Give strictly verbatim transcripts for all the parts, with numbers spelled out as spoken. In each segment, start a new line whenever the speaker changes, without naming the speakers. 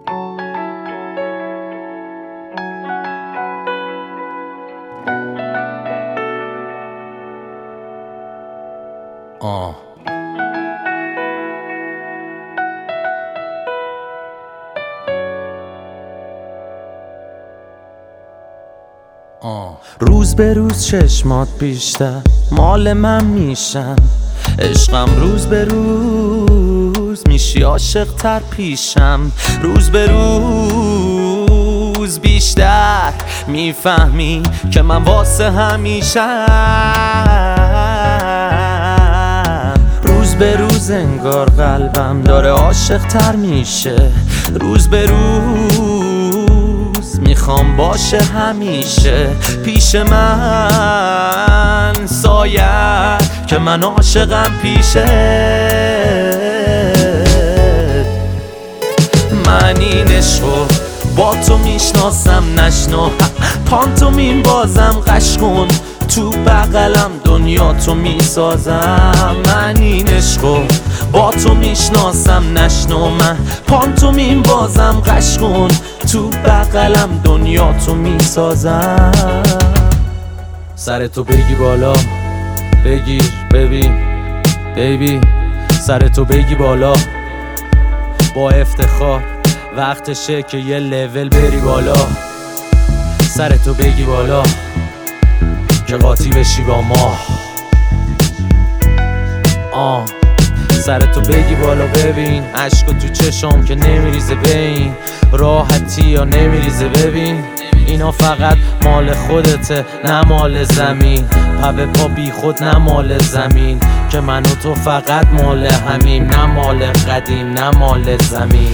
آه آه روز به روز چشمات بیشتر مال من میشن، عشقم روز به روز میشی عاشق تر پیشم، روز به روز بیشتر میفهمی که من واسه همیشم، روز به روز انگار قلبم داره عاشق تر میشه، روز به روز میخوام باشه همیشه پیش من سایه که من عاشقم پیشه. من این عشقو با تو میشناسم نشنو، پانتومین بازم قش کن تو بغلم دنیا تو میسازم. من این عشقو با تو میشناسم نشنو، من پانتومین بازم قش کن تو بغلم دنیا تو میسازم. سر تو بگی بالا بگیر ببین بیبی، سر تو بگی بالا با افتخار، وقتشه که یه لول بری بالا. سر تو بگی بالا که قاطی بشی با ما. آه سر تو بگی بالا ببین عشقو تو چشم که نمیریزه، بین راحتی یا نمیریزه. ببین اینا فقط مال خودته نه مال زمین، پا به پا بی خود نه مال زمین، که من و تو فقط مال همیم، نه مال قدیم نه مال زمین.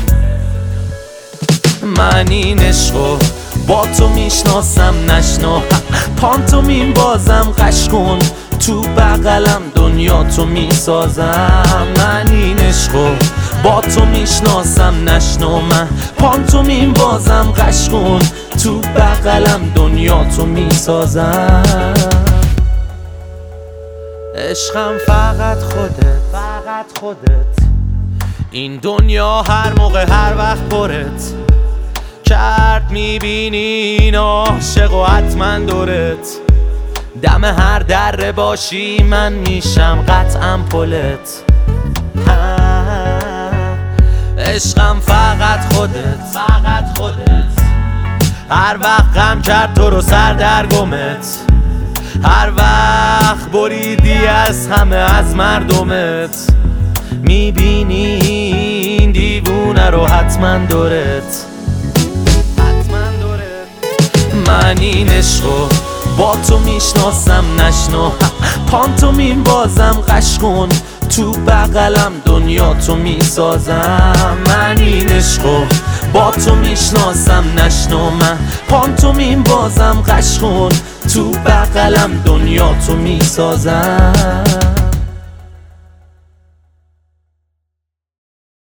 من این عشقو با تو میشناسم نشنو، پانتومین بازم قش کن تو بغلم دنیا تو میسازم. من این عشقو با تو میشناسم نشنو، من پانتومین بازم قش کن تو بغلم دنیا تو میسازم. عشقم فقط خودت فقط خودت، این دنیا هر موقع هر وقت پرت کرد میبینی این عاشق و حتما دورت، دم هر دره باشی من میشم قطعا پلت. عشقم فقط خودت فقط خودت، هر وقت غم کرد تو رو سر در گمت، هر وقت بریدی از همه از مردمت، میبینی این دیوونه رو حتما دورت. من این عشقو با تو میشناسم نشنو، پانتومین بازم قش کن تو بغلم دنیا تو میسازم. من این عشقو با تو میشناسم نشنو، من پانتومین بازم قش کن تو بغلم دنیا تو میسازم.